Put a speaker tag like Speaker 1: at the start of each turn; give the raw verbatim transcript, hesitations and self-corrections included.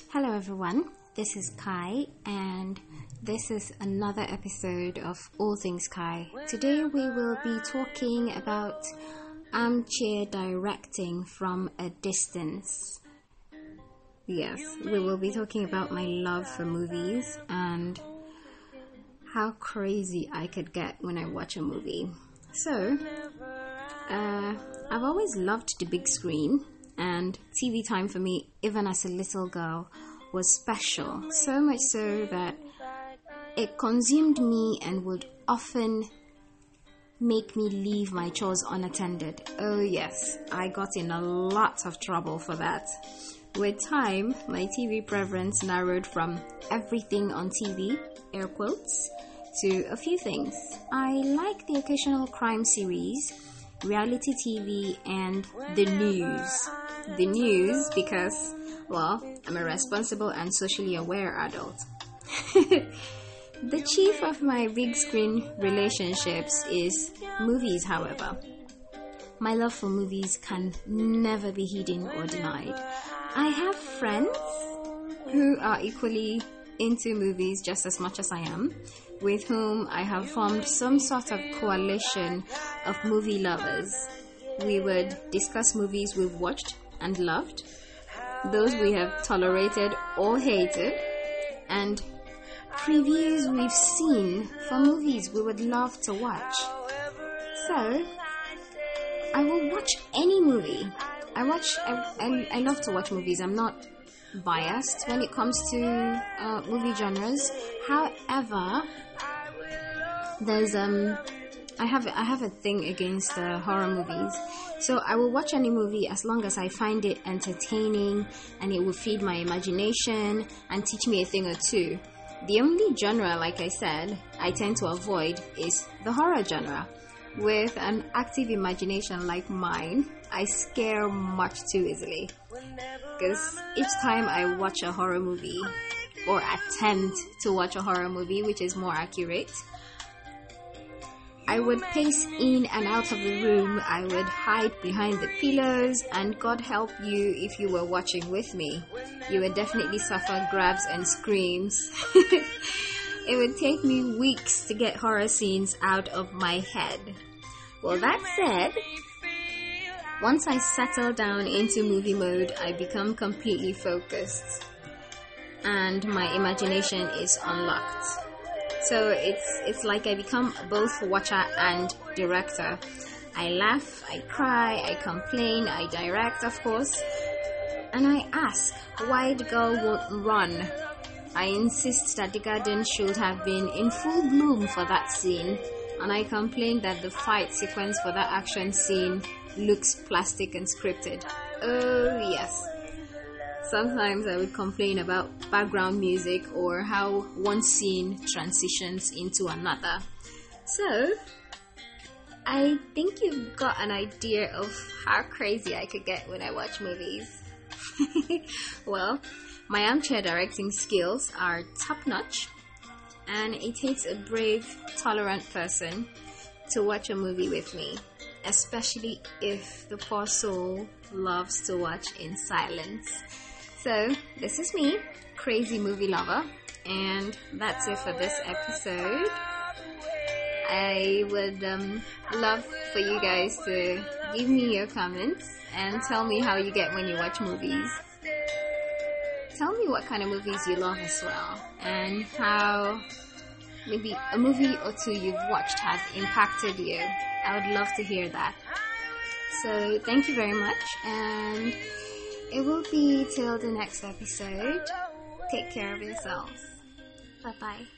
Speaker 1: Hello everyone, this is Kai and this is another episode of All Things Kai. Today we will be talking about armchair directing from a distance. Yes, we will be talking about my love for movies and how crazy I could get when I watch a movie. So, uh, I've always loved the big screen. And T V time for me, even as a little girl, was special. So much so that it consumed me and would often make me leave my chores unattended. Oh yes, I got in a lot of trouble for that. With time, my T V preference narrowed from everything on T V, air quotes, to a few things. I like the occasional crime series, reality T V, and the news. The news because, well, I'm a responsible and socially aware adult. The chief of my big screen relationships is movies, however. My love for movies can never be hidden or denied. I have friends who are equally into movies just as much as I am, with whom I have formed some sort of coalition of movie lovers. We would discuss movies we've watched and loved, those we have tolerated or hated, and previews we've seen for movies we would love to watch. So, I will watch any movie. I watch, I, I, I love to watch movies. I'm not biased when it comes to uh, movie genres. However, there's um I have I have a thing against uh, horror movies. So I will watch any movie as long as I find it entertaining and it will feed my imagination and teach me a thing or two. The only genre, like I said, I tend to avoid is the horror genre. With an active imagination like mine, I scare much too easily. Because each time I watch a horror movie, or attempt to watch a horror movie, which is more accurate, I would pace in and out of the room. I would hide behind the pillows, and God help you if you were watching with me. You would definitely suffer grabs and screams. It would take me weeks to get horror scenes out of my head. Well, that said, once I settle down into movie mode, I become completely focused and my imagination is unlocked. So it's it's like I become both watcher and director. I laugh, I cry, I complain, I direct, of course, and I ask why the girl won't run. I insist that the garden should have been in full bloom for that scene, and I complain that the fight sequence for that action scene looks plastic and scripted. Oh yes. Sometimes I would complain about background music or how one scene transitions into another. So, I think you've got an idea of how crazy I could get when I watch movies. Well, my armchair directing skills are top-notch, and it takes a brave, tolerant person to watch a movie with me, especially if the poor soul loves to watch in silence. So, this is me, crazy movie lover, and that's it for this episode. I would um, love for you guys to give me your comments and tell me how you get when you watch movies. Tell me what kind of movies you love as well, and how maybe a movie or two you've watched has impacted you. I would love to hear that. So, thank you very much, and it will be till the next episode. Take care of yourselves. Bye bye.